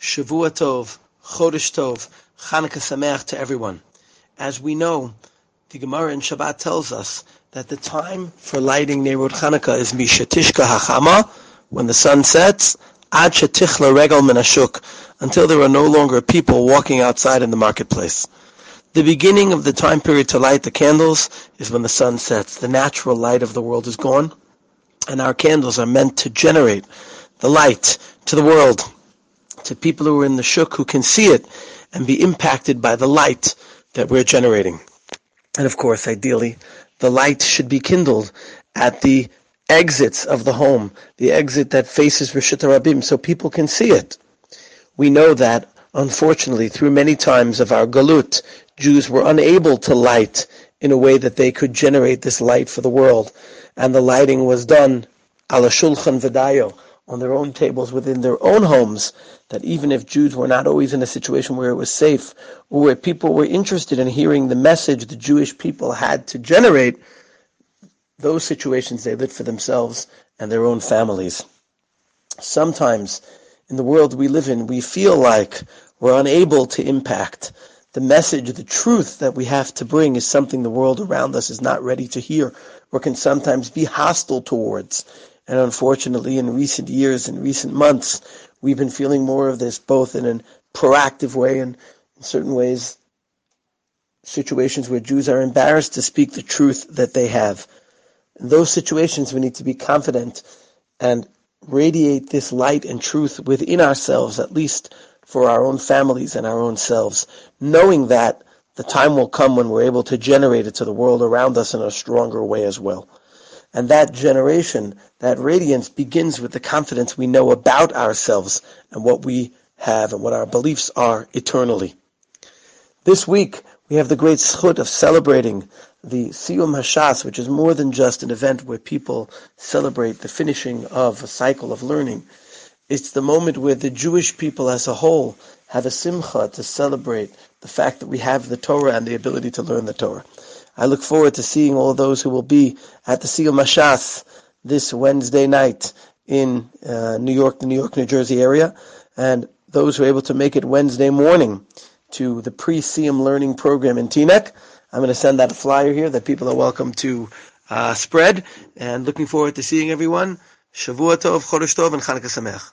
Shavua Tov, Chodesh Tov, Chanukah Sameach to everyone. As we know, the Gemara in Shabbat tells us that the time for lighting Nerot Chanukah is Mishatishka Hachama, when the sun sets, Ad Shetichla Regal Min Hashuk, until there are no longer people walking outside in the marketplace. The beginning of the time period to light the candles is when the sun sets. The natural light of the world is gone, and our candles are meant to generate the light to the world, to people who are in the shuk who can see it and be impacted by the light that we're generating. And of course, ideally, the light should be kindled at the exits of the home, the exit that faces Rishut HaRabim, so people can see it. We know that, unfortunately, through many times of our galut, Jews were unable to light in a way that they could generate this light for the world. And the lighting was done ala shulchan v'dayo, on their own tables within their own homes, that even if Jews were not always in a situation where it was safe, or where people were interested in hearing the message the Jewish people had to generate, those situations they lit for themselves and their own families. Sometimes, in the world we live in, we feel like we're unable to impact. The message, the truth that we have to bring is something the world around us is not ready to hear, or can sometimes be hostile towards. And unfortunately, in recent years, in recent months, we've been feeling more of this, both in a proactive way and in certain ways, situations where Jews are embarrassed to speak the truth that they have. In those situations, we need to be confident and radiate this light and truth within ourselves, at least for our own families and our own selves, knowing that the time will come when we're able to generate it to the world around us in a stronger way as well. And that generation, that radiance, begins with the confidence we know about ourselves and what we have and what our beliefs are eternally. This week, we have the great zchut of celebrating the Siyum Hashas, which is more than just an event where people celebrate the finishing of a cycle of learning. It's the moment where the Jewish people as a whole have a simcha to celebrate the fact that we have the Torah and the ability to learn the Torah. I look forward to seeing all those who will be at the Siyum Hashas this Wednesday night in New York, the New York, New Jersey area, and those who are able to make it Wednesday morning to the pre-Siyum learning program in Teaneck. I'm going to send out a flyer here that people are welcome to spread, and looking forward to seeing everyone. Shavua Tov, Chodesh Tov, and Chanukah Sameach.